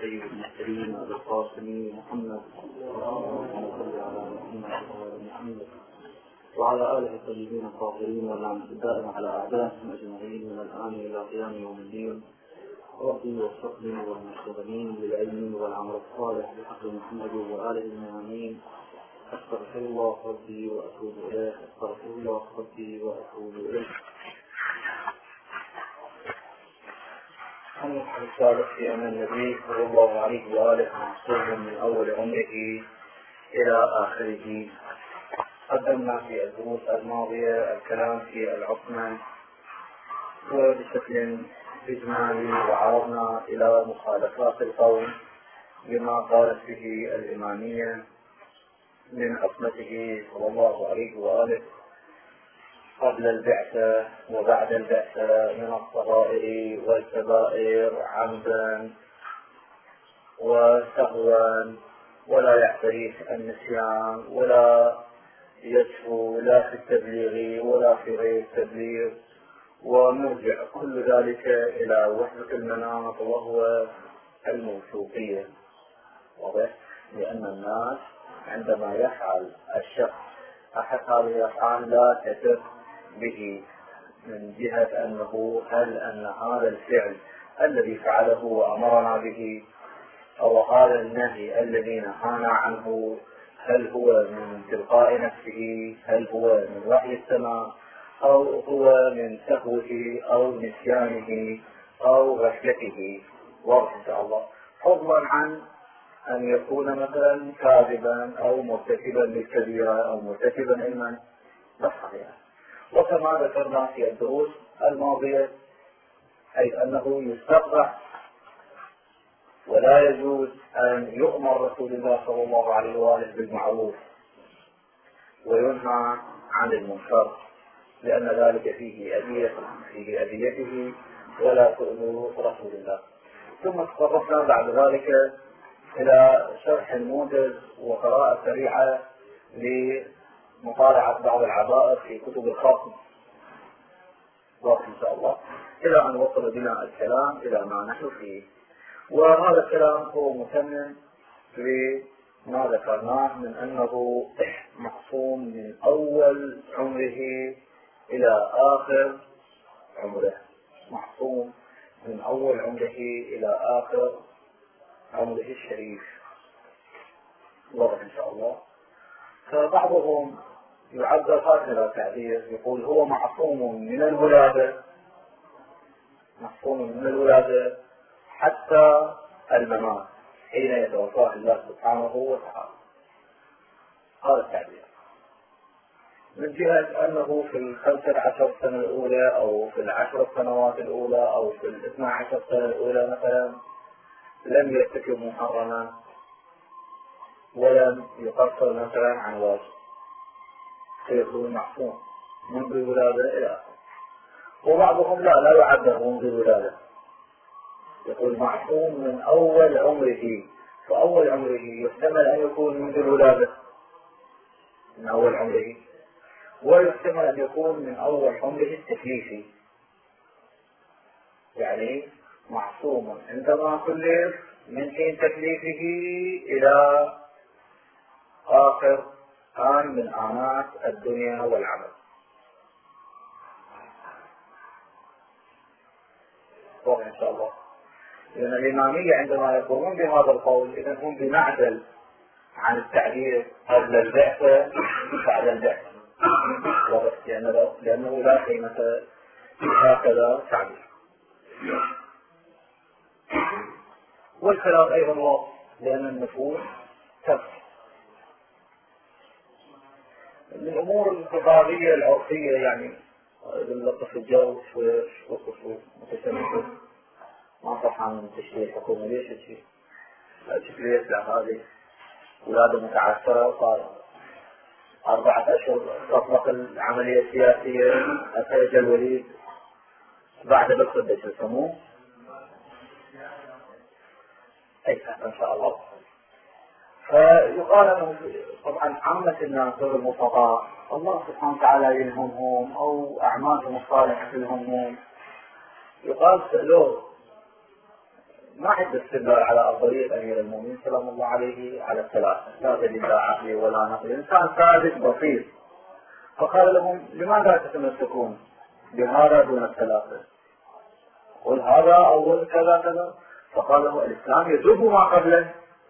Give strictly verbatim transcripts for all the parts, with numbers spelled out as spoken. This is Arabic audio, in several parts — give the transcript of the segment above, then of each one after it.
سيد المرسلين أبي القاسم محمد محمد وعلى آله الطيبين الطاهرين واللعنة الدائمة على أعدائهم أجمعين من الآن إلى قيام يوم الدين. ربي وفقني والمشتغلين بالعلم والعمل الصالح بحق محمد وآله المؤمنين. أستغفر الله ربي وأتوب إليه، أستغفر الله ربي وأتوب إليه. الحديث الثالث في أن النبي صلى الله عليه وآله معصوم من أول عمره إلى آخره. قدمنا في الدروس الماضية الكلام في العصمة وبشكل إجمالي، وعرضنا إلى مخالفات القوم بما قالت به الإمامية من عصمته صلى الله عليه وآله قبل البعثة وبعد البعثة من الصغائر والكبائر عمدا وسهوا، ولا يعتريه النسيان ولا يسهو لا في التبليغ ولا في غير التبليغ، ونرجع كل ذلك إلى وحدة المناط وهو الموثوقية. واضح؟ لأن الناس عندما يفعل الشخص أحد هذه الأفعال لا تثق به من جهة أنه هل أن هذا الفعل الذي فعله وأمرنا به أو هذا النهي الذي نهانا عنه هل هو من تلقاء نفسه، هل هو من وحي السماء، أو هو من سهوه أو نسيانه أو غفلته. واضح إن شاء الله، فضلا عن أن يكون مثلا كاذبا أو مرتكبا للكبيرة أو مرتكبا علما بصريا. وكما ذكرنا في الدروس الماضية حيث أنه يستقبح ولا يجوز أن يؤمر رسول الله صلى الله عليه وآله بالمعروف وينهى عن المنكر، لأن ذلك فيه أذية فيه أذيته ولا تؤذوا رسول الله. ثم تطرقنا بعد ذلك إلى شرح الموجز وقراءة سريعة لمطالعة بعض العبائر في كتب الخصم، إن شاء الله، إلى أن وصل بنا الكلام إلى ما نحن فيه. وهذا الكلام هو متمم لما ذكرناه من أنه معصوم من أول عمره إلى آخر عمره، معصوم من أول عمره إلى آخر عمره الشريف. واضح إن شاء الله. فبعضهم يعبر هكذا تعبير، يقول هو معصوم من الولادة، معصوم من الولادة حتى الممات حين يتوفاه الله سبحانه وتعالى. هذا التعبير من جهة أنه في الخمسة عشر سنة الأولى أو في العشر سنوات الأولى أو في الاثنى عشر سنة الأولى مثلا لم يرتكب محرما ولم يقصر مثلا عن واجب، فيكون معصوم منذ الولادة إلى آخره. وبعضهم لا لا يعبر منذ الولادة، يقول معصوم من أول عمره، فأول عمره يحتمل أن يكون منذ الولادة من أول عمره، ويحتمل أن يكون من أول عمره التكليفي، يعني معصوم عندما كلف من حين تكليفه إلى آخر آن من آنات الدنيا والعمل. واضح إن شاء الله. لأن الإمامية عندما يقولون بهذا القول إذن هم بمعزل عن التعبير قبل البعثة بعد البعثة، لأنه لا قيمة هكذا تعبير. والكلام أيضا واضح، لأن النفوس تبقى من الأمور الخطابية العرفية، يعني لطف الجو شوية وقفوا متسمح ما صح عن تشريع الحكومة. ليش تشريع؟ تشريع هذه ولادة متعثرة وصار أربعة أشهر تطلق العملية السياسية أخرج الوليد بعد بالخدة شو يسموه؟ أي إن شاء الله. فيقال أنه طبعا عامة الناس غير المستطاع الله سبحانه وتعالى يلهمهم أو أعمالهم الصالحة تلهمهم. يقال سألوه ما حد استدلال على أفضلية أمير المؤمنين سلام الله عليه على الثلاثة، لا دليل لا عقلي ولا نقلي، إنسان ثابت بسيط. فقال لهم لماذا تتمسكون بهذا دون الثلاثة؟ قل هذا أول كذا كذا. فقال له الإسلام يجب ما قبله.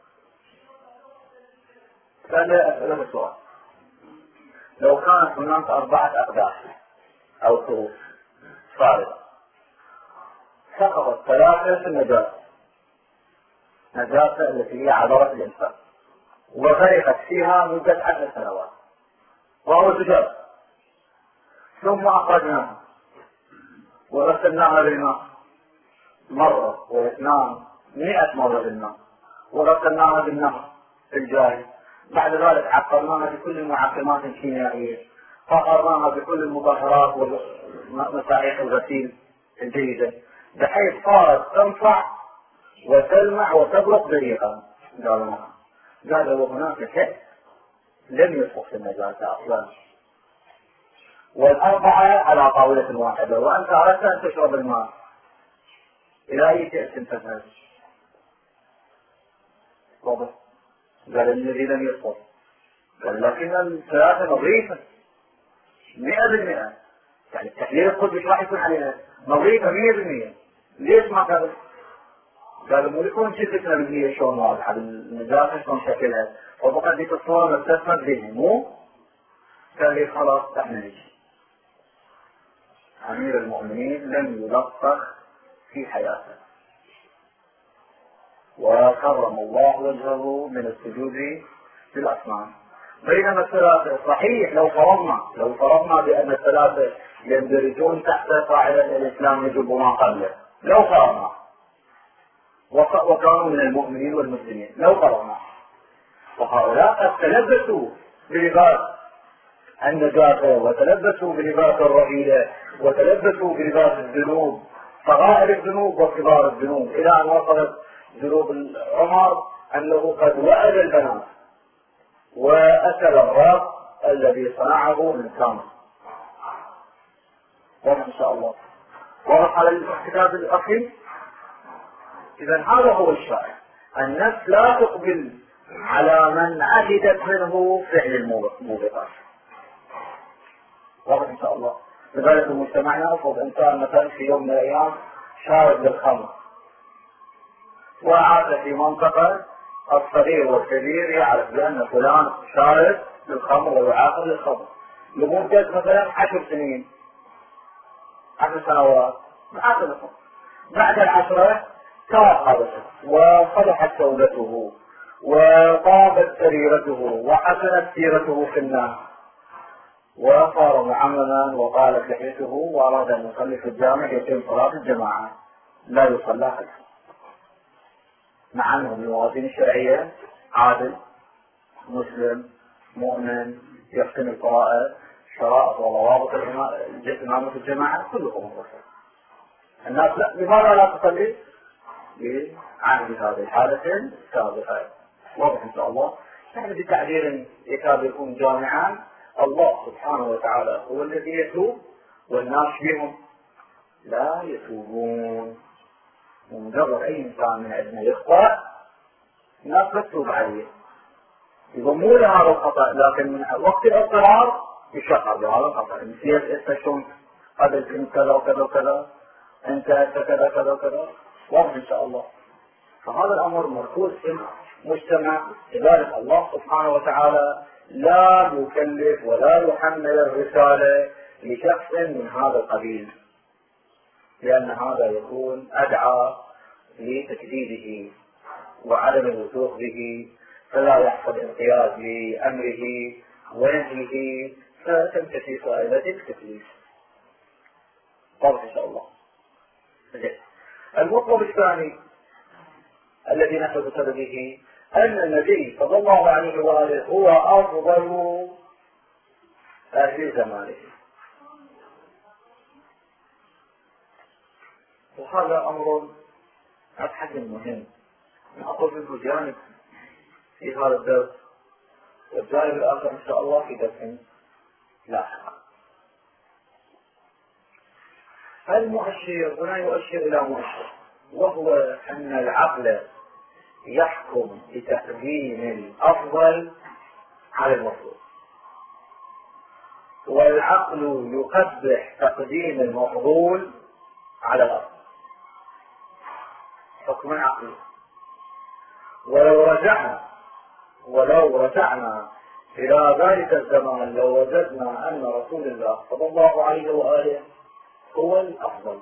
سأل أسئلة سؤال: لو كانت هناك أربعة أقداح أو ثلث فارغة سقطت ثلاثة في النجاسة، نجاسة التي هي عبرة الإنسان، وغرقت فيها مدة عشر سنوات وهو زجاج، ثم أخرجناها وغسلناها بالماء مرة واثنان مئة مرة بالماء، وغسلناها بالنهر في الجاري، بعد ذلك عقرناها بكل المعقمات الكيميائية، فقرناها بكل المطهرات ومساحيق الغسيل الجيدة، بحيث صارت تنفع وتلمع وتبرق بريقا. قالوا نعم. قالوا وهناك شيء لم يسقط في النجاسة أصلا، والأربعة على طاولة واحدة، وأنت أردت أن تشرب الماء، إلى أي شيء تنتهز؟ واضح؟ قال الذي لم يسقط. قال لكن الثلاثة نظيفة مئة بالمئة، يعني التحليل الطبي مش راح يكون عليها نظيفة مئة بالمئة. ليش ما قال؟ قالوا مو يكون شفتنا بالمئة شلون واضحة بالنجاسة شلون شكلها، وفقط ديك الصورة نستثمر بها مو؟ قال لي خلاص احنا نجي. أمير المؤمنين لم يلطخ في حياته، وكرم الله وجهه من السجود في الأصنام. بينما الثلاثة صحيح لو فرضنا لو فرضنا بأن الثلاثة يندرجون تحت قاعدة الإسلام يجب ما قبله، لو فرضنا وكانوا من المؤمنين والمسلمين، لو فرضنا، وهؤلاء قد تلبسوا بلباس النجاسة وتلبسوا بلباس الرذيلة وتلبسوا بلباس الذنوب، صغائر الذنوب وكبار الذنوب، إلى أن وصلت ذنوب عمر أنه قد وأد البنات وأكل الراب الذي صنعه من تمر. وإن شاء الله وضح على الكتاب الأخير. إذا هذا هو الشائع، النفس لا تقبل على من عهدت منه فعل الموبقات. واضح إن شاء الله. لذلك مجتمعنا أفضل إنسان مثلا في يوم من الأيام شارب للخمر، وعاد في منطقة الصغير والكبير يعرف بأن فلان شارب للخمر ويعاقب للخمر لمدة مثلا عشر سنين عشر سنوات معاقب للخمر. بعد العشرة توقفت وصلحت توبته وطابت سريرته وحسنت سيرته في الناس، وصار معمما وقالت لحيته، وأراد أن يصلي في الجامع يتم صلاة الجماعة لا يصلى خلفه، مع أنه بالموازين الشرعية عادل مسلم مؤمن يحسن القراءة شرائط وضوابط إمامة الجماعة كلهم مصر. الناس لا، لماذا لا تصلي؟ لعهد هذه الحالة السابقة. واضح إن شاء الله. نحن بتعبير يكاد يكون جامعا، الله سبحانه وتعالى هو الذي يتوب والناس بهم لا يتوبون. ومجرد أي إنسان من عندنا يخطأ الناس تتوب عليه، يضمون هذا الخطأ، لكن من وقت الاضطرار يشقر بهذا الخطأ. نسيت انت شلون قبل كنت كذا وكذا وكذا، انت كذا كذا وكذا. واضح ان شاء الله. فهذا الامر مركوز في المجتمع. لذلك الله سبحانه وتعالى لا يكلف ولا يحمل الرسالة لشخص من هذا القبيل، لأن هذا يكون أدعى لتكذيبه وعدم الوثوق به، فلا يحصل انقياد لأمره ونهيه، فتنتفي فائدة التكليف. واضح إن شاء الله. المطلب الثاني الذي نحن بسببه أن النبي صلى الله عليه وآله هو أفضل أهل زمانه، وهذا أمر أبحث مهم نأخذ منه جانب في هذا الدرس، والجانب الآخر إن شاء الله في درس لاحق. المؤشر هنا يؤشر إلى مؤشر، وهو أن العقل يحكم بتقديم الأفضل على المفضول، والعقل يقبح تقديم المفضول على الأفضل حكما عقلي. ولو رجعنا ولو رجعنا إلى ذلك الزمان لو وجدنا أن رسول الله صلى الله عليه وآله هو الأفضل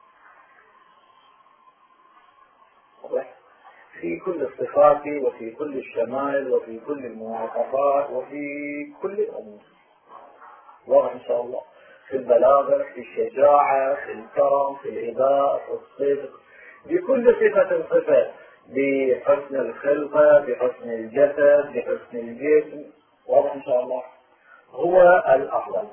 في كل الصفات وفي كل الشمائل وفي كل المواصفات وفي كل الأمور، واضح إن شاء الله، في البلاغة، في الشجاعة، في الكرم، في الإباء، في الصدق، بكل صفة صفة، بحسن الخلقة، بحسن الجسد، بحسن الجسم، واضح إن شاء الله، هو الأفضل.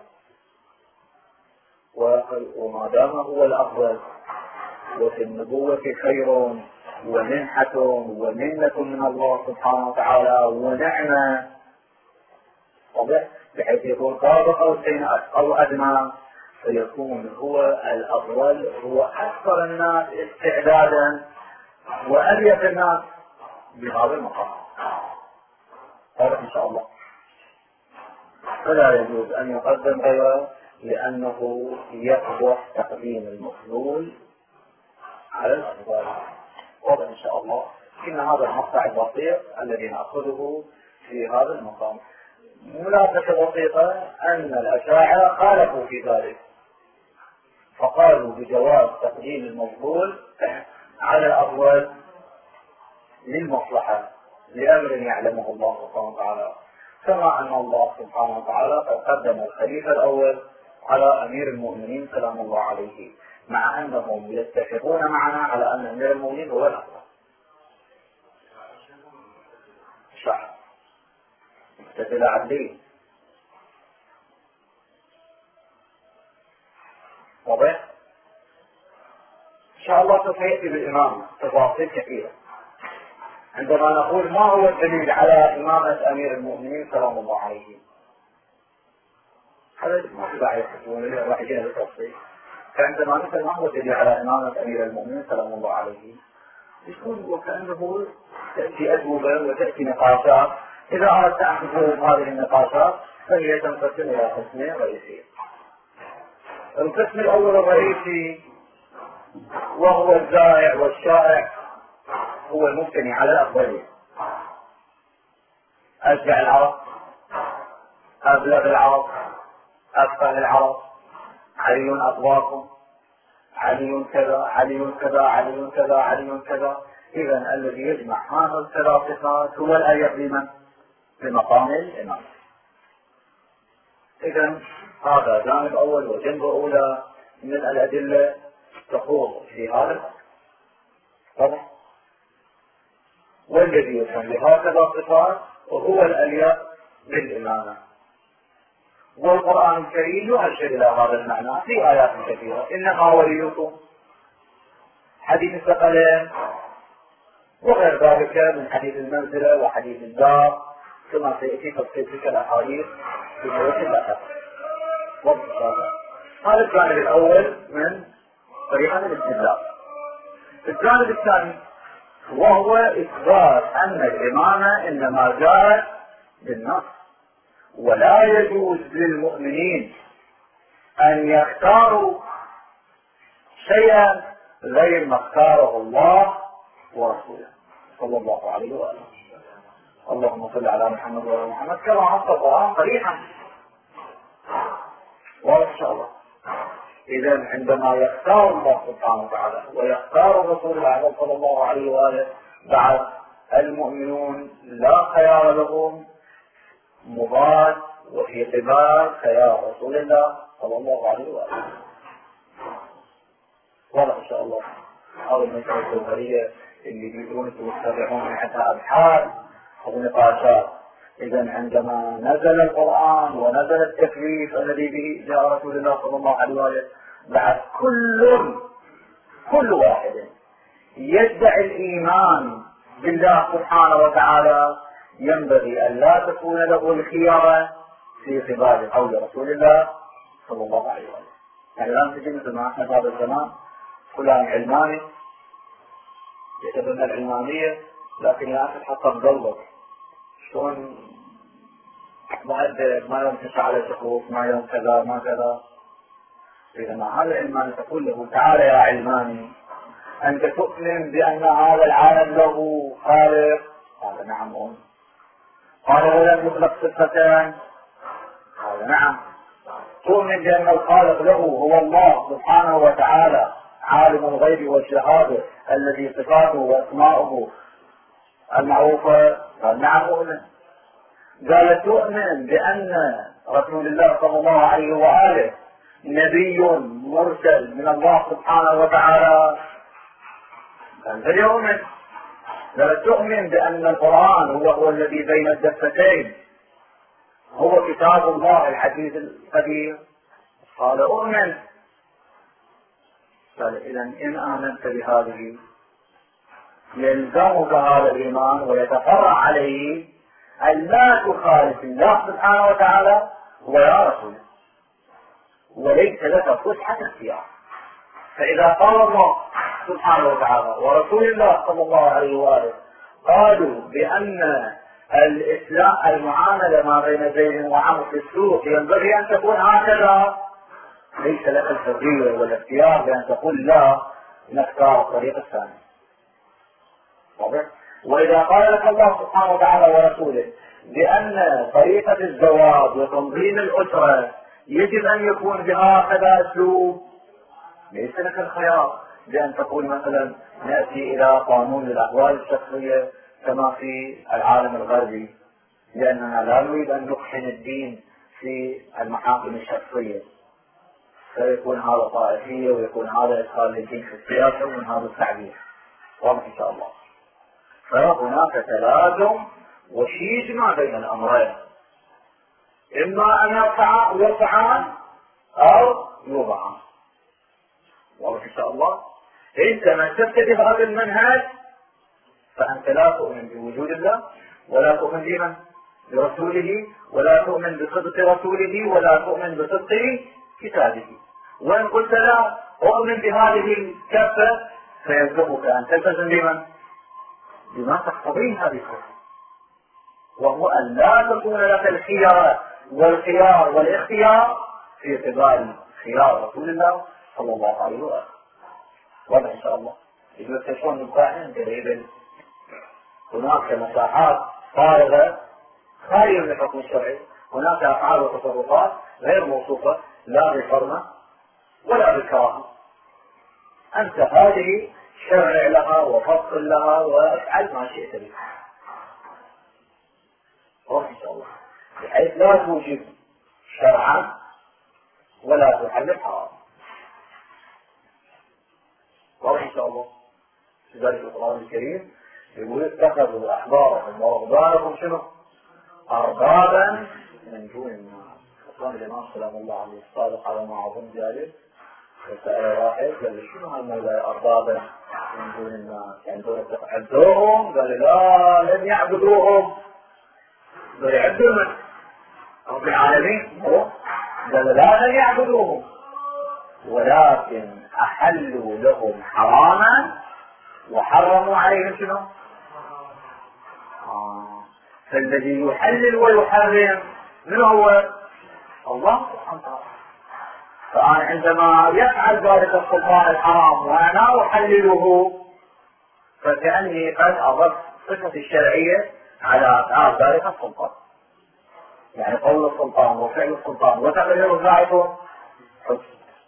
وما دام هو الأفضل وفي النبوة خير ومنحة ومنة من الله سبحانه وتعالى ونعمة، واضح، بحيث يكون قاب قوسين أو أدنى، فيكون هو الأفضل، هو أكثر الناس استعدادا وأليف الناس بهذا المقام، واضح إن شاء الله. فلا يجوز أن يقدم غيره لأنه يقبح تقديم المفضول على الأفضل، واضح إن شاء الله. إن هذا المقطع البسيط الذي نأخذه في هذا المقام. ملاحظة بسيطة أن الأشاعرة خالفوا في ذلك، فقالوا بجواز تقديم المفضول على الأفضل للمصلحة لأمر يعلمه الله سبحانه وتعالى، كما أن الله سبحانه وتعالى قد قدم الخليفة الأول على أمير المؤمنين سلام الله عليه، مع أنهم يتفقون معنا على أن أمير المؤمنين هو الأفضل. شعر مستدل عدلين، واضح؟ إن شاء الله سوف يأتي بالإمامة تفاصيل كثيرة. عندما نقول ما هو الدليل على إمامة أمير المؤمنين سلام الله عليه، هذا ما في داعي يحكمون راح يجينا بالتفصيل. فعندما نسأل ما هو الدليل على إمامة أمير المؤمنين سلام الله عليه، يكون وكأنه تأتي أجوبة وتأتي نقاشات. إذا أردت أن تفهم هذه النقاشات فهي تنقسم إلى قسمين رئيسيين. القسم الأول الرئيسي وهو الزائع والشائع، هو المبتني على الأفضلية. أشجع العرب، أبلغ العرب، أفقه العرب، علي أطواكم، علي كذا علي كذا علي كذا علي كذا. إذا الذي يجمع هذه الثلاث صفات هو الأليق بمن؟ بمقام الإمام. إذا هذا جانب أول وجنب أولى من الأدلة تخوض في هذا طبعا. والذي يفهم بهكذا صفات وهو الأليق بالإمامة. والقرآن الكريم يؤشر إلى هذا المعنى في آيات كثيرة. إنما وليكم حديث الثقلين وغير ذلك من حديث المنزلة وحديث الدار، كما سيأتي تفصيل تلك الأحاديث في سورة البقرة. هذا الجانب الأول من طريقة الاستدلال. الجانب الثاني وهو إثبات أن الإمامة إنما جاءت بالنص، ولا يجوز للمؤمنين أن يختاروا شيئا غير ما اختاره الله ورسوله صلى الله عليه وآله. اللهم صل على محمد وعلى محمد كما نص القرآن صريحا، وإن شاء الله. إذا عندما يختار الله سبحانه وتعالى ويختار الرسول الله صلى الله عليه وآله، بعد المؤمنون لا خيار لهم مضاد وفي قبال خيار رسول الله صلى الله عليه وآله. واضح إن شاء الله. هذا المسألة الجوهرية اللي بيقولون تتبعون حتى أبحاث أو نقاشات. إذا عندما نزل القرآن ونزل التكليف الذي به جاء رسول الله صلى الله عليه وآله، بعد كل كل واحد يدعي الإيمان بالله سبحانه وتعالى ينبغي أن لا تكون له الخيارة في قبال قول رسول الله صلى الله عليه وآله. يعني لا تجي مثل ما احنا في هذا الزمان فلان علماني يتبنى العلمانية، لكن يا أخي حتى مقلب شلون مؤدب، ما يوم تسعى على سقوف، ما يوم كذا ما كذا. إذا مع هذا العلماني تقول له تعال يا علماني أنت تؤمن بأن هذا العالم له خالق؟ قال نعم أؤمن. قال ولم يخلق صفتان؟ قال نعم. تؤمن بأن الخالق له هو الله سبحانه وتعالى عالم الغيب والشهادة الذي صفاته وأسماؤه المعروفة؟ قال نعم أؤمن. قال تؤمن بأن رسول الله صلى الله عليه وآله نبي مرسل من الله سبحانه وتعالى؟ قال بل يؤمن. قال تؤمن بأن القرآن هو هو الذي بين الدفتين هو كتاب الله الحديث القدير؟ قال أؤمن. قال إذا إن آمنت بهذه يلزمك هذا الإيمان ويتفرع عليه أن لا تخالف الله سبحانه وتعالى ويا رسوله، وليس لك فسحة اختيار. فإذا قال الله سبحانه وتعالى ورسول الله صلى الله عليه وآله قالوا بأن الإسلام المعاملة ما بين زيد وعمرو في السوق ينبغي أن تكون هكذا، ليس لك الحرية والاختيار بأن تقول لا نختار الطريق الثاني. وإذا قال لك الله سبحانه وتعالى ورسوله بأن طريقة الزواج وتنظيم الأسرة يجب أن يكون بهكذا أسلوب، ليس لك الخيار بأن تقول مثلا نأتي إلى قانون الأحوال الشخصية كما في العالم الغربي، لأننا لا نريد أن نقحم الدين في المحاكم الشخصية، فيكون هذا طائفية ويكون هذا إدخال للدين في السياسة من هذا التعبير. واضح إن شاء الله. فهناك تلازم وشيج ما بين الأمرين، إما أن يرفع يرفعان أو يوضعان. واضح إن شاء الله. أنت من تتبع هذا المنهج فأنت لا تؤمن بوجود الله ولا تؤمن بمن برسوله ولا تؤمن بصدق رسوله ولا تؤمن بصدق كتابه. وإن قلت لا أؤمن بهذه الكفة فيلزمك أن تلتزم بمن بما تقتضيه هذه الكفة، وهو أن لا تكون لك الخيار والخيار والاختيار في اتباع خيار رسول الله صلى الله عليه وسلم. واضح إن شاء الله. يقول تشون القائم قريبا هناك مساحات فارغة خارجة من الحكم الشرعي، هناك أفعال وتصرفات غير موصوفة لا بالحرمة ولا بالكراهة، أنت هذه شرع لها وفصل لها وافعل ما شئت به. واضح إن شاء الله. بحيث لا توجب شرعا ولا تحلل حرام. واضح إن شاء الله. في ذلك القرآن الكريم يقول اتخذوا أحبارهم ورهبانهم شنو؟ أربابا من دون الناس. وكان الإمام سلام الله عليه الصادق على ما أظن ذلك فسأل واحد قال شنو هالموضوع أربابا من دون الناس؟ يعني دول عبدوهم؟ قال لا لم يعبدوهم، دول يعبدوا من؟ رب العالمين. قال لا لم يعبدوهم ولكن أحلوا لهم حراما وحرموا عليهم شنو؟ آه. فالذي يحلل ويحرم من هو؟ الله سبحانه وتعالى. فأنا عندما يفعل ذلك السلطان الحرام وأنا أحلله فكأني قد أضفت صفة الشرعية على أفعال ذلك السلطان، يعني قول السلطان وفعل السلطان وتقرير ذلك حكم.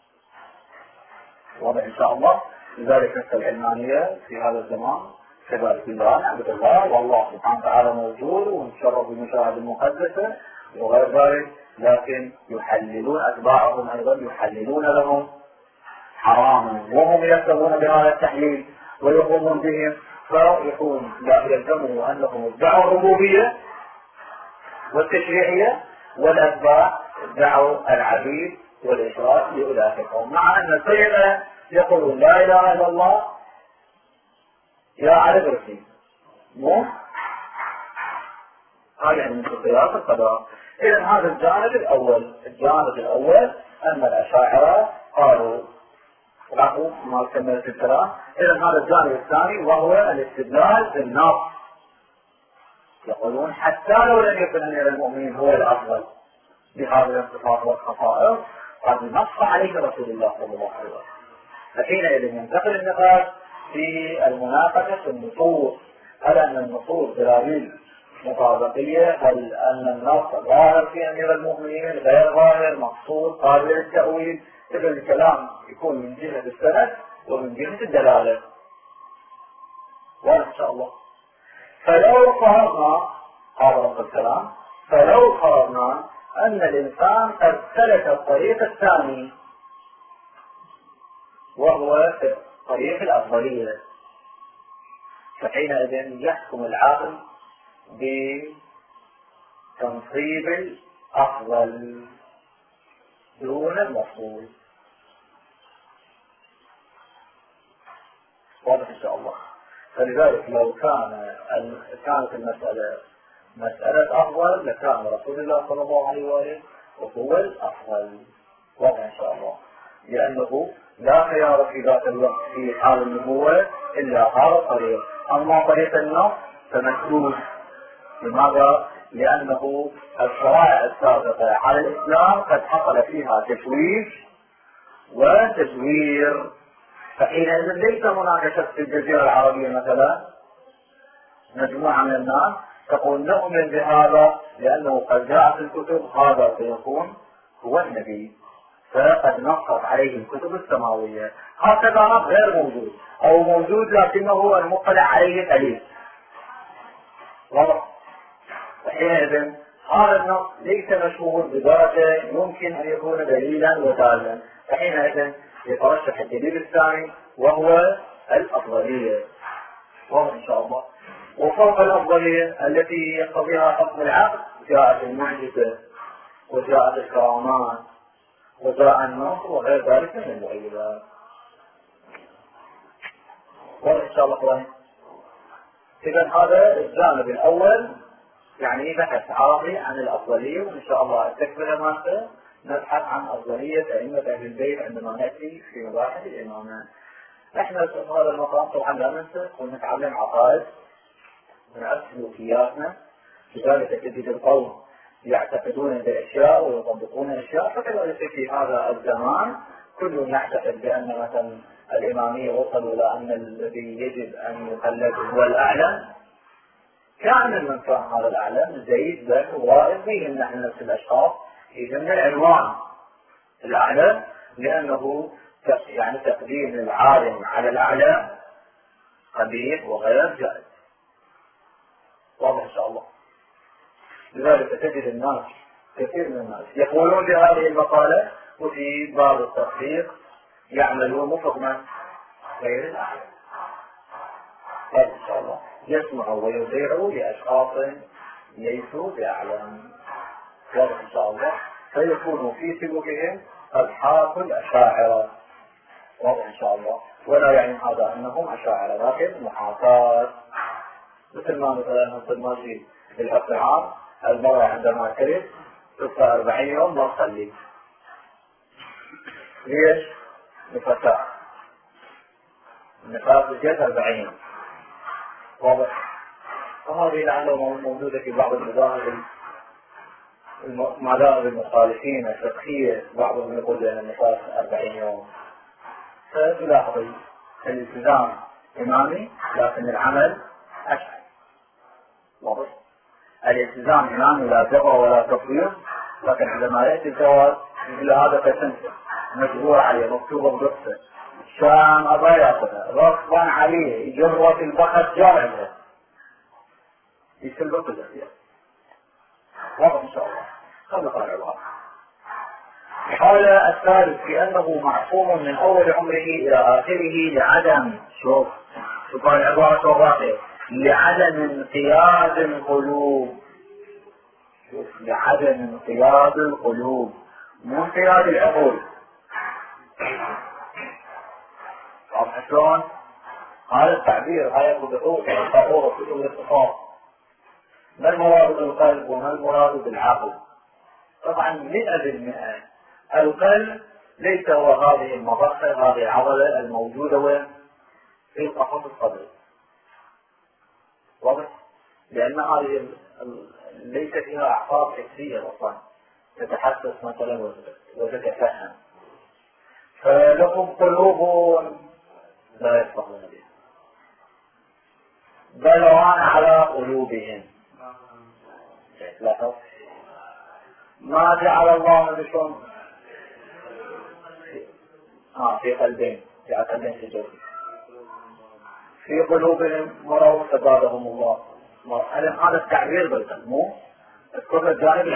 واضح إن شاء الله. لذلك العلمانية في هذا الزمان كذلك لا نعبد الله والله سبحانه وتعالى موجود ونتشرف بالمشاهد المقدسة وغير ذلك، لكن يحللون أتباعهم أيضا يحللون لهم حراما وهم يكتبون بهذا التحليل ويقومون بهم، فيكون لا يلزمه أنهم ادعوا الربوبية والتشريعية والأتباع ادعوا العبيد والإشراك لأولئك القوم، مع أن السيدة يقولون لا إله إلا الله يا على برسي مو هذا من خصيات القدر. إذن هذا الجانب الأول. الجانب الأول أن الأشاعرة قالوا لا لاحظوا ما كملت الكلام. إذا هذا الجانب الثاني وهو الاستدلال بالنص. يقولون حتى لو لم يكن أمير المؤمنين هو الأفضل بهذه الصفات والخصائص قد نص عليه رسول الله صلى الله عليه وسلم. فحينئذ ينتقل النقاش في المناقشة في النصوص. هل أن النصوص دلائل مطابقية؟ هل أن النص ظاهر في أمير المؤمنين غير ظاهر مقصود قابل للتأويل؟ إذا الكلام يكون من جهة السند ومن جهة الدلالة. وإن شاء الله فلو فرضنا هذا رب الكلام، فلو فرضنا أن الإنسان قد سلك الطريق الثاني وهو طريق الأفضلية، فحينئذ يحكم العقل بتنصيب الأفضل دون المفضول. واضح إن شاء الله. فلذلك لو كان كانت المسألة مسألة أفضل لكان رسول الله صلى الله عليه وآله وهو الأفضل. واضح إن شاء الله. لأنه لا خيار في ذات الوقت في حال النبوة إلا هذا الطريق. أما طريق النص فمسدود. لماذا؟ لأنه الشرائع السابقة على الإسلام قد حصل فيها تشويش وتزوير. فحينئذ ليس هناك شخص في الجزيرة العربية مثلا مجموعة من الناس تقول نؤمن بهذا لأنه قد جاء في الكتب هذا سيكون هو النبي، فقد نصت عليه الكتب السماوية. هكذا نص غير موجود أو موجود لكنه المطلع عليه قليل. واضح؟ فحينئذ هذا النص ليس مشهور بدرجة يمكن أن يكون دليلا ودالا. فحينئذ يترشح الدليل الثاني وهو الأفضلية. واضح إن شاء الله. وفوق الأفضلية التي يقتضيها حكم العقل جاءت المعجزة وجاءت الكرامات وجاء النصر وغير ذلك من المؤيدات. واضح إن شاء الله أخواني. إذا هذا الجانب الأول يعني بحث عرضي عن الأفضلية، وإن شاء الله التكملة مالته نبحث عن أفضلية أئمة أهل البيت عندما نأتي في مباحث الإمامة. احنا في هذا المقام طبعا لا ننسى ونتعلم عقائد ونعرف سلوكياتنا. لذلك تجد القوم يعتقدون بأشياء ويطبقون أشياء، فكذلك في هذا الزمان كل يعتقد بأن مثلا الإمامية وصلوا إلى أن الذي يجب أن يقلد هو الأعلم. كان من كان هذا الأعلم زيد بن وائل بهم نحن نفس الأشخاص. إذا من العنوان الأعلم لأنه يعني تقديم العالم على الأعلم قبيح وغير جائز. واضح إن شاء الله. لذلك تجد الناس كثير من الناس يقولون بهذه المقالة وفي باب التطبيق يعملون مفهما غير الأعلم. واضح إن شاء الله. يسمعوا ويطيعوا لأشخاص ليسوا بأعلم. واضح إن شاء الله. فيكونوا في سلوكهم أصحاب الأشاعرة. واضح إن شاء الله. ولا يعني هذا أنهم أشاعرة لكن محاكاة. مثل ما مثلا مثل ما في الأفعال المرأة عندما ترد تبقى أربعين يوم ما تصلي. ليش؟ نفساء. النفاس بجد أربعين يوم. واضح. وهذه لعله موجودة في بعض المذاهب المذاهب المخالفين الفقهية. بعضهم يقول بأن النفاس أربعين يوم. فتلاحظ الالتزام إمامي لكن العمل أشعر. واضح. الالتزام إمامي لا تقوى ولا تفويض، لكن عندما يأتي الجواز مثل هذا كسنسة مجبور عليه مكتوبة بقصة شان أبا يأخذها غصبا عليه يجرى في البحث جارعه يسلبه الأخير. واضح إن شاء الله. خلنا قال العبارة. قال الثالث بأنه معصوم من أول عمره إلى آخره لعدم شوف شوف قال العبارة الرابعة لعدم انقياد القلوب. شوف لعدم انقياد القلوب مو انقياد العقول. عرفت شلون؟ هذا التعبير غاية بحوث وتطور كتب الاتصال. ما المراد بالقلب وما المراد بالعقل؟ طبعا مئة بالمئة القلب ليس هو هذه المظخة، هذه العضلة الموجودة وين؟ في القفص الصدري. واضح؟ لأن هذه ليس فيها أعصاب حسية أصلا تتحسس مثلا وتتفهم. فلهم قلوب لا يفقهون بها بل ران على قلوبهم. لاحظ ما جعل الله بكم آه في قلبين في قلبين في جوفهم في قلوبهم مرض فزادهم الله. هذا التعبير بالقلب مو اذكر الجانب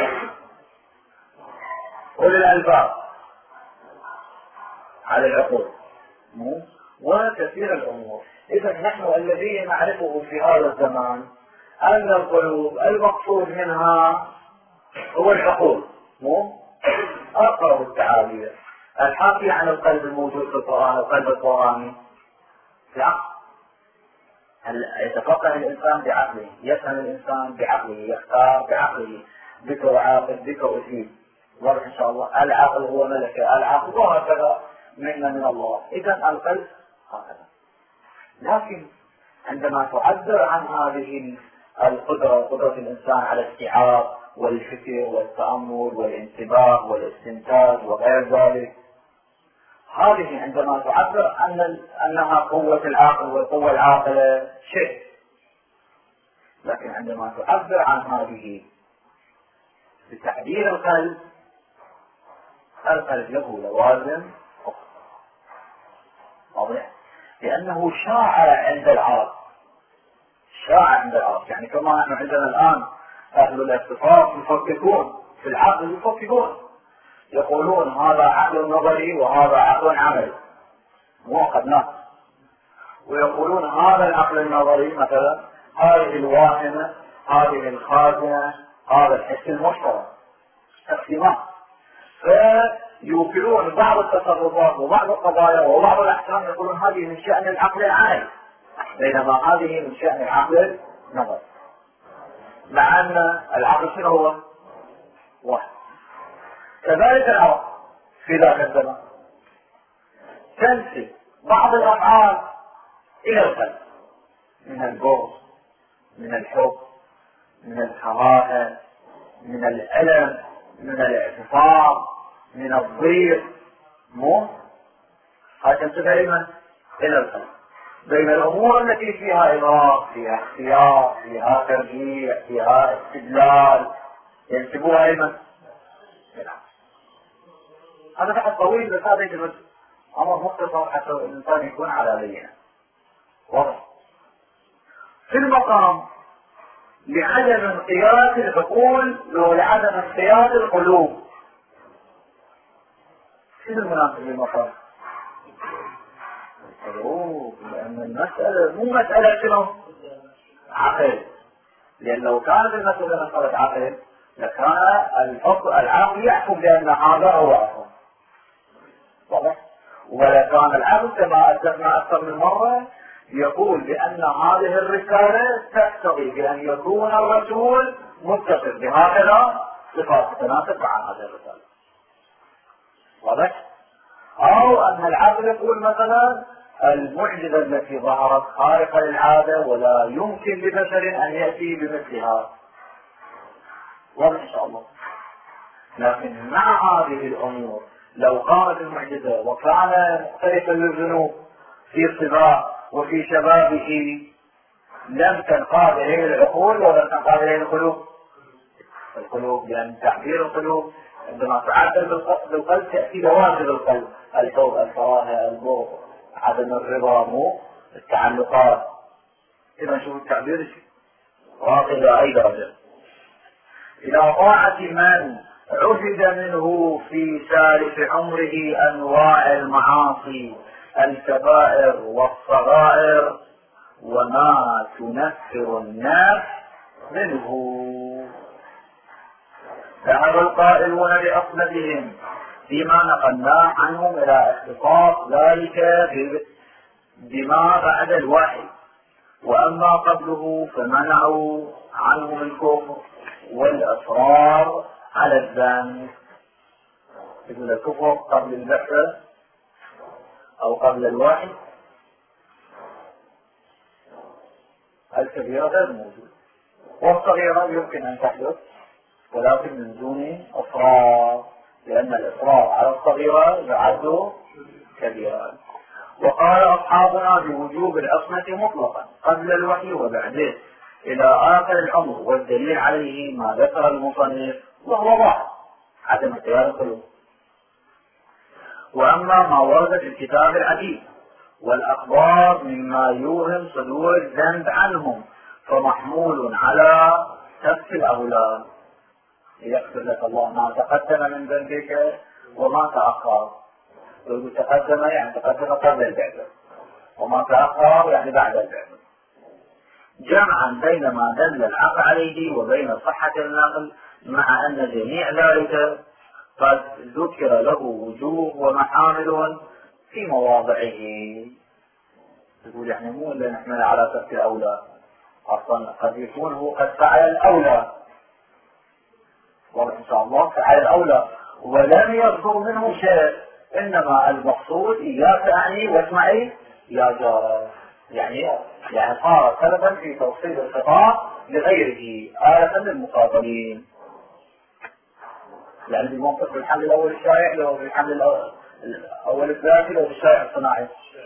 أولي الألباب على العقول مو وكثير الأمور. إذا نحن الذي نعرفه في هذا الزمان أن القلوب المقصود منها هو العقول مو أقرب التعابير الحاكي عن القلب الموجود في القرآن. القلب القرآني العقل، يتفقه الإنسان بعقله، يفهم الإنسان بعقله، يختار بعقله، ذكر عاقل ذكر أثيب. واضح إن شاء الله. العقل هو ملكة العقل وهكذا منا من الله. إذا القلب هكذا. لكن عندما تعبر عن هذه القدرة، قدرة الإنسان على الاستيعاب والفكر والتأمل والانتباه والاستنتاج وغير ذلك، هذه عندما تعبر عن أنها قوة العقل والقوة العاقلة شيء، لكن عندما تعبر عن هذه بتعبير القلب، القلب له لوازم واضح، لأنه شاع عند العرب، شاع عند العرب. يعني كما نحن عندنا الآن أهل الاختصاص يفككون في العقل، يفككون يقولون هذا عقل نظري وهذا عقل عملي مو أخذناه، ويقولون هذا العقل النظري مثلا هذه الواهمة هذه الخازنة هذا الحس المشترك تقسيمات، فيوكلون بعض التصرفات وبعض القضايا وبعض الأحكام يقولون هذه من شأن العقل العملي، بينما هذه من شأن العقل النظري، مع أن العقل شنو هو؟ واحد. كذلك العرب في ذاك الزمان تنسب بعض الأفعال إلى القلب، من البغض من الحب من الكراهة من الألم من الاعتصام من الضيق، مو هذا تنسب إلى إلى القلب. بين الأمور التي فيها إدراك فيها اختيار فيها ترجيح فيها استدلال ينسبوها إلى هذا بحث طويل، بس هذا يجب أمر مختصر حتى الإنسان يكون على بينه. واضح. في المقام لعدم انقياد العقول ولعدم انقياد القلوب. شنو المناسب للمقام؟ القلوب، لأن المسألة مو مسألة شنو؟ عقل. لأن لو كانت المسألة مسألة عقل لكان الحكم العقل يحكم بأن هذا هو أصلا. واضح؟ ولا كان العقل كما أتفقنا أكثر من مرة يقول بأن هذه الرسالة تقتضي بأن يكون الرسول متصف بهكذا صفات تتناسب مع هذه الرسالة. واضح؟ أو أن العقل يقول مثلا المعجزة التي ظهرت خارقة للعادة ولا يمكن لبشر أن يأتي بمثلها. واضح إن شاء الله. لكن مع هذه الأمور لو قامت المعجزة وكان مختلفا للذنوب في صباه وفي شبابه لم تنقاد إليه العقول ولا تنقاد إليه القلوب. القلوب لأن تعبير القلوب عندما تعبر بالقلب تأتي لوازم القلب، الحب الكراهة البغض عدم الرضا مو التعلقات. إذا نشوف التعبير واصل إلى أي درجة؟ إلى طاعة من عهد منه في سالف عمره أنواع المعاصي الكبائر والصغائر وما تنفر الناس منه. ذهب القائلون بأصلهم فيما نقلناه عنهم إلى اختصاص ذلك بما بعد الوحي، وأما قبله فمنعوا عنهم الكفر والإصرار على الذنب. يقول الكفر قبل البعثة أو قبل الوحي الكبيرة غير موجودة، والصغيرة يمكن أن تحدث ولكن من دون إصرار، لأن الإصرار على الصغيرة يعد كبيرا. وقال أصحابنا بوجوب العصمة مطلقا قبل الوحي وبعده إلى آخر الأمر، والدليل عليه ما ذكر المصنف وهو ضعف عدم اختيار القلوب. وأما ما ورد في الكتاب العديد والأخبار مما يوهم صدور الذنب عنهم فمحمول على تفس الأولى، ليغفر لك الله ما تقدم من ذنبك وما تأخر. يقول تقدم يعني تقدم قبل البعثة، وما تأخر يعني بعد البعثة، جمعا بين ما دل العقل عليه وبين صحة النقل، مع أن جميع ذلك قد ذكر له وجوه ومحامل في مواضعه. يقول يعني مو إلا نحمل على ترك الأولى، أصلا قد يكون هو قد فعل الأولى، وإن شاء الله فعل الأولى ولم يصدر منه شيء، إنما المقصود إياك أعني واسمعي يا جار، يعني يعني صار سببا في توصيل الخطاب لغيره آلة للمخاطبين. يعني بالمنطق بالحمل الأول الشائع لو بالحمل الأول الذاتي لو بالشائع الصناعي،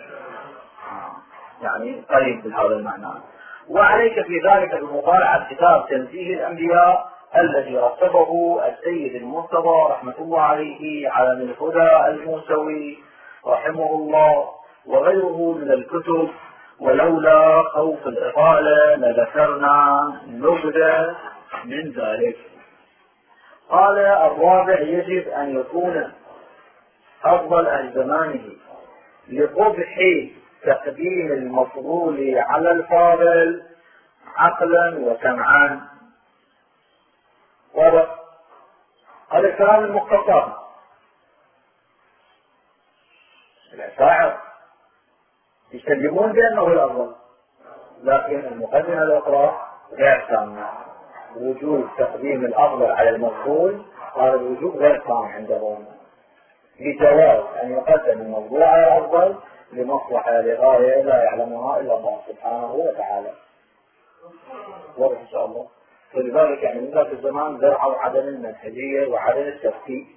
يعني قريب بهذا المعنى. وعليك في ذلك بمطالعة كتاب تنزيه الأنبياء الذي رتبه السيد المرتضى رحمة الله عليه على الهدى الموسوي رحمه الله، وغيره من الكتب، ولولا خوف الإطالة لذكرنا نبذة من ذلك. قال الرابع يجب أن يكون أفضل أهل زمانه لقبح تقديم المفضول على الفاضل عقلا وسمعا. واضح؟ هذا الكلام المختصر. الأشاعرة يستجيبون بأنه الأفضل، لكن المقدمة الأخرى غير تامة. وجود تقديم الأفضل على المفضول هذا الوجود غير تام عندهم، بجواز أن يقدم المفضول على الأفضل لمصلحة لغاية لا يعلمها إلا الله سبحانه وتعالى. واضح إن شاء الله. فلذلك يعني من ذاك الزمان زرعوا عدم المنهجية وعدم التفكيك،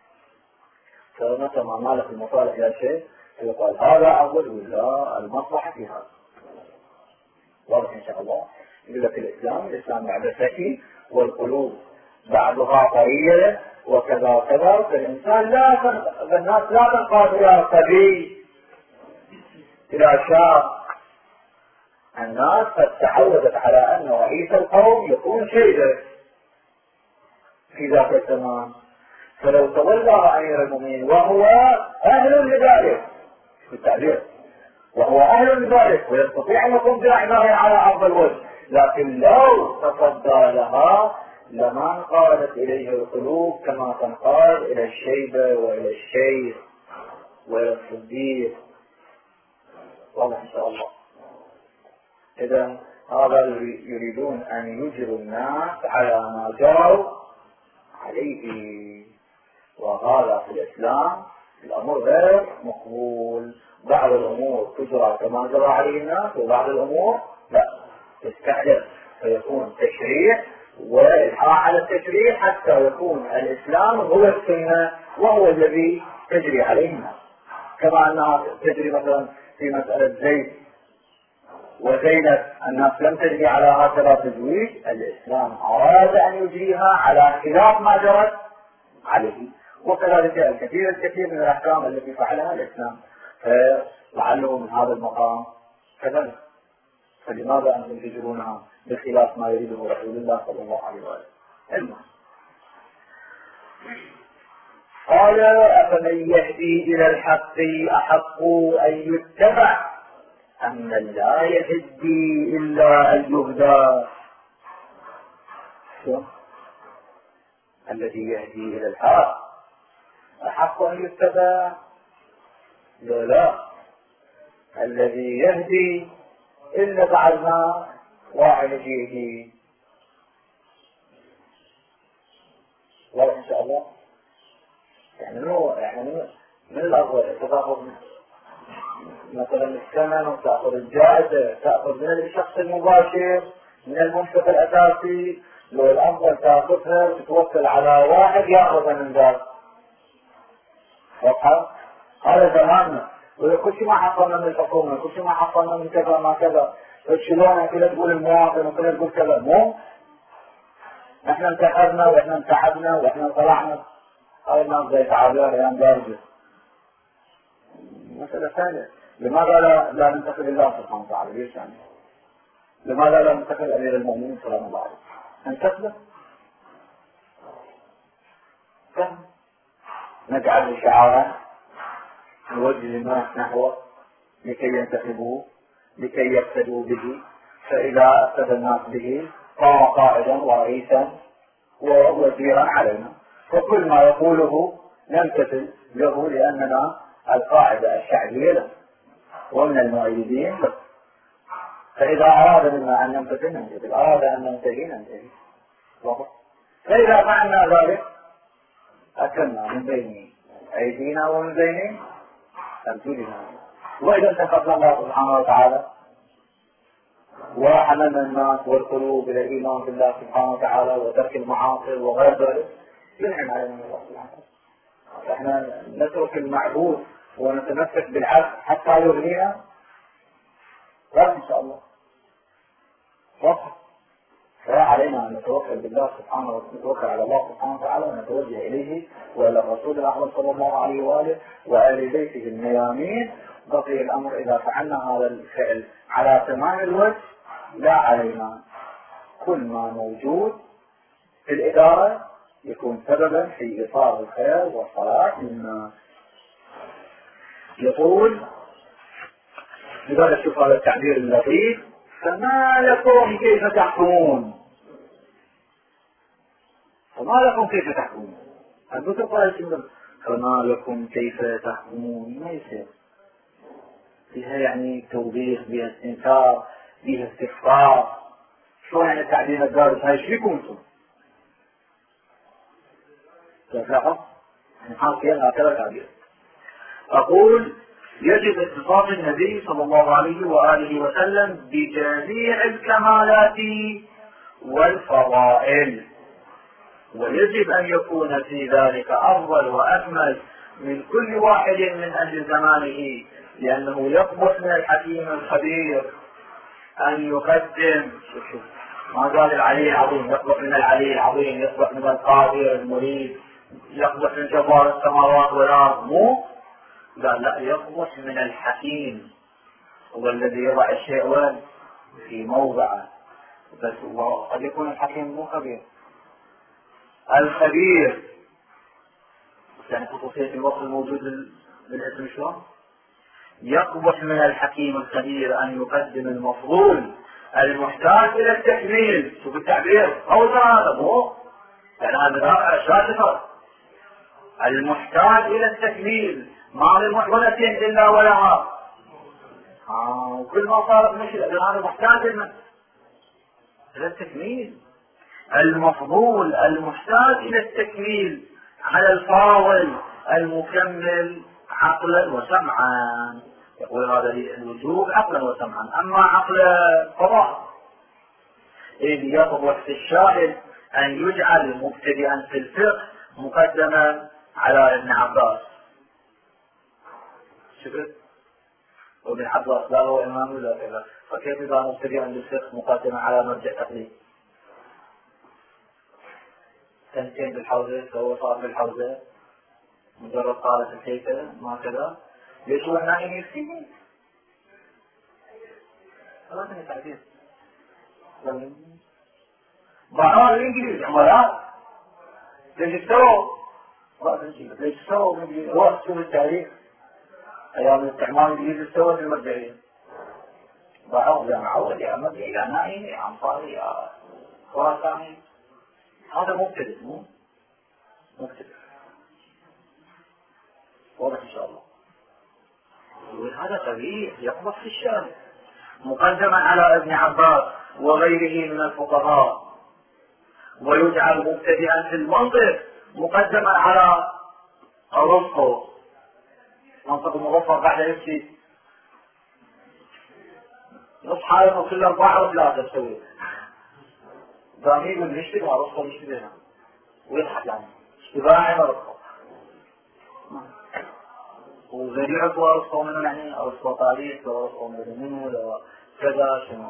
فمتى ما مالك المصالح إلى شيء يقال هذا أفضل ولا المصلحة في هذا. واضح إن شاء الله. يقول لك الإسلام الإسلام بعد الذكي والقلوب بعضها طرية وكذا كذا، فالإنسان لا تن... الناس لا تنقاد إلى صبي إلى شاب. الناس قد تعودت على أن رئيس القوم يكون شيبة في ذاك الزمان، فلو تولى أمير المؤمنين وهو أهل لذلك في التعبير، وهو أهل لذلك ويستطيع أن يقوم بأعماله على أرض الوجه، لكن لو تصدى لها لما انقادت إليه القلوب كما تنقاد إلى الشيبة وإلى الشيخ وإلى الصديق. والله إن شاء الله. إذا هذا يريدون أن يجروا الناس على ما جروا عليه، وهذا في الإسلام الأمر غير مقبول. بعض الأمور تجرى كما جرى عليه الناس، وبعض الأمور لا تستحدث، فيكون تشريع والإلحاح على التشريع حتى يكون الإسلام هو السنة وهو الذي تجري عليه الناس، كما أنها تجري مثلا في مسألة زيد وزينب، الناس لم تجري على هكذا تزويج، الإسلام أراد أن يجريها على خلاف ما جرت عليه. وكذلك الكثير الكثير من الأحكام التي فعلها الإسلام، فلعله من هذا المقام كذلك. فلماذا أنتم تجرونها بخلاف ما يريده رسول الله صلى الله عليه وسلم؟ المهم. قال أفمن يهدي إلى الحق أحق أن يتبع أم لا يهدي إلا أن يهدى؟ الذي يهدي إلى الحق أحق أن يتبع؟ لا لا، الذي يهدي إلا بعد ما واحد يهدي. وإن شاء الله يعني مو يعني من الأفضل تأخذ مثلا الثمن وتأخذ الجائزة، تأخذ من الشخص المباشر من المنفق الأساسي، لو الأفضل تأخذها وتتوكل على واحد يأخذها من ذلك. واضحة؟ هذا زماننا، وكل شيء ما حصلنا من الحكومة، كل شيء ما حصلنا من كذا ما كذا، شلون كذا تقول المواطن وكذا تقول كذا، مو احنا انتحرنا واحنا انتحبنا واحنا طلعنا. هاي الناس زي تعابير ايام دارجة. مسألة ثانية، لماذا لا لا ننتقل الله سبحانه وتعالى؟ ليش يعني؟ لماذا لا ننتقل امير المؤمنين سلام الله عليه؟ ننتقله؟ نجعل شعارا نوجه الناس نحوه لكي ينتخبوه، لكي يقتدوا به، فإذا اقتدى الناس به قام قائدا ورئيسا ووزيرا علينا، وكل ما يقوله نمتثل له لأننا القاعدة الشعبية له ومن المؤيدين له. فإذا أراد منا أن نمتثل نمتثل، أراد أن ننتهي ننتهي. فإذا فعلنا ذلك أكلنا من بين أيدينا ومن بين أرجلنا. وإذا انتقلنا الله سبحانه وتعالى وحملنا الناس والقلوب إلى الإيمان بالله سبحانه وتعالى وترك المعاصي وغير ذلك ينعم علينا الله سبحانه وتعالى. احنا نترك المعبود ونتمسك بالعبد حتى يغنينا، لا إن شاء الله. واضح؟ فعلينا أن نتوكل بالله سبحانه وتعالى، نتوكل على الله سبحانه وتعالى ونتوجه إليه وإلى الرسول الأعظم صلى الله عليه وآله وآل بيته الميامين. بقي الأمر إذا فعلنا هذا الفعل على تمام الوجه لا علينا كل ما موجود في الإدارة يكون سببا في إيصال الخير والصلاح للناس. يقول لذلك شوف هذا التعبير اللطيف: فما لكم كيف تحكمون. فما لكم كيف تحكمون. أنتم تقول فما لكم كيف تحكمون، ما يصير فيها يعني توبيخ، بها استنكار، بها استغفار. شو يعني التعبير الدارس؟ هاي ايش فيكم انتم؟ تلاحظ نحاول فيها هكذا تعبير. أقول يجب اتصاف النبي صلى الله عليه وآله وسلم بجميع الكمالات والفضائل، ويجب أن يكون في ذلك أفضل وأكمل من كل واحد من أهل زمانه، لأنه يقبح من الحكيم الخبير أن يقدم. شوف شوف ما قال العلي العظيم، يقبح من العلي العظيم، يقبح من القادر المريد، يقبح من جبار السماوات والأرض، مو لا لا، يقبح من الحكيم، هو الذي يضع الشيء وين في موضعه. بس هو قد يكون الحكيم مو خبير، الخبير يعني خصوصية الوصف الموجود بالاسم شلون؟ يقبح من الحكيم الخبير أن يقدم المفضول المحتاج إلى التكميل. شوف التعبير أو هذا مو يعني هذا شاطر، المحتاج إلى التكميل ما من محولة إلا ولها. آه وكل ما صارت مشكلة هذا محتاج إلى التكميل. المفضول المحتاج إلى التكميل على الفاضل المكمل عقلا وسمعا. يقول هذا الوجوب عقلا وسمعا. أما عقل قضاء إذ يقبح في الشاهد أن يجعل مبتدئا في الفقه مقدما على ابن عباس. شفت؟ وابن عباس لا هو إمام ولا كذا، فكيف إذا مبتدئا بالفقه مقدما على مرجع تقليد؟ سنتين بالحوزة فهو صار بالحوزة مجرد قالت الهيكلة ما كذا، ليش هو نائم يكفيه؟ هذا من التعبير. بعض الإنجليز عملاء ليش استووا؟ ليش استووا؟ هو شوف التاريخ أيام الاستعمار الإنجليزي استوى في المرجعية. بعض يا معود يا مبدئ يا نائم يا أنصاري يا خراساني. هذا مبتدئ مو مبتدئ. واضح إن شاء الله. وهذا قبيح يقبح في الشام مقدما على ابن عباس وغيره من الفقهاء، ويجعل مبتدئا في المنطق مقدما على أو رزقه منطق المظفر بعد يمشي نصحى انه كل اربعة وثلاثة تسوي ضمير من يشتبه رزقه يشتبهها ويضحك يعني اشتباعي رزقه وزي يعطوا رزقه منه يعني رزقه تاريخ لو رزقه منه لو كذا شنو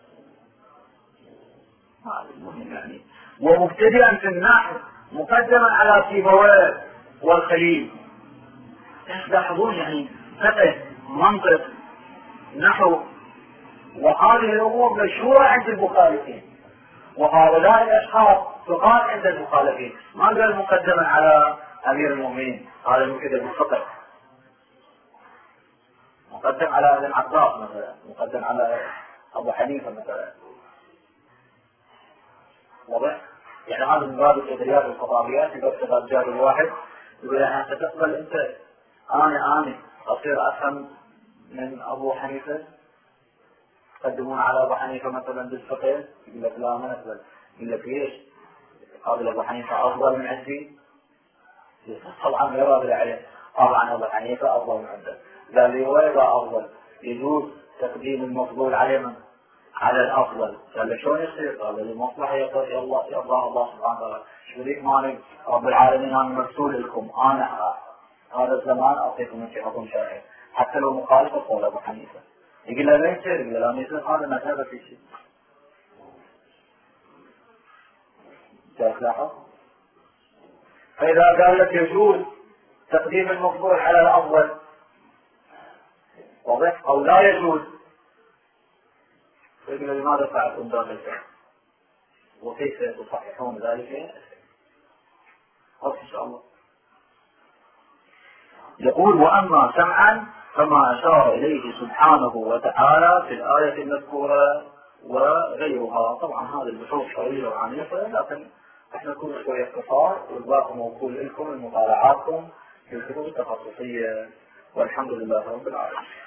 هذا المهم يعني. ومبتدئا في النحو مقدما على سيبويه والخليل. تلاحظون يعني فقه منطق نحو وهذه الامور مشهوره عند المخالفين وهؤلاء الاشخاص ثقات عند المخالفين. ما قال مقدما على امير المؤمنين هذا مكتب الفقه مقدم على ابن عباس مثلا مقدم على ابو حنيفه مثلا واضح يعني هذا من باب التدريات والخطابيات يبقى الرجال الواحد يقول انا ستقبل انت انا انا اصير افهم من ابو حنيفه يقدمون على ابو حنيفه مثلا بالفقه يقول لك لا ما نقبل يقول لك ليش؟ قابل ابو حنيفه افضل من عندي طبعا يرى عليه طبعا ابو حنيفه افضل من عنده قال لي وين افضل يجوز تقديم المفضول على من؟ على الافضل. قال له شلون يصير؟ قال لي المصلحه يقضي الله يرضى الله سبحانه وتعالى شو ذيك مالك رب العالمين انا مرسول لكم انا هذا الزمان اعطيكم نصيحه شرعيه حتى لو مخالفه قول ابو حنيفه. يقول له ليش؟ يقول له لا مثل هذا مذهب في شيء. تلاحظ؟ فاذا قال لك يجوز تقديم المفضول على الافضل واضح او لا يجوز يقول لماذا فعلتم ذلك وكيف تصححون ذلك؟ ان شاء الله. يقول واما سمعا فما اشار اليه سبحانه وتعالى في الايه المذكوره وغيرها. طبعا هذه البحوث طويله وعنيفه لكن احنا نكون شويه اختصار والباقي موكول لكم لمطالعاتكم في الكتب التخصصيه والحمد لله رب العالمين.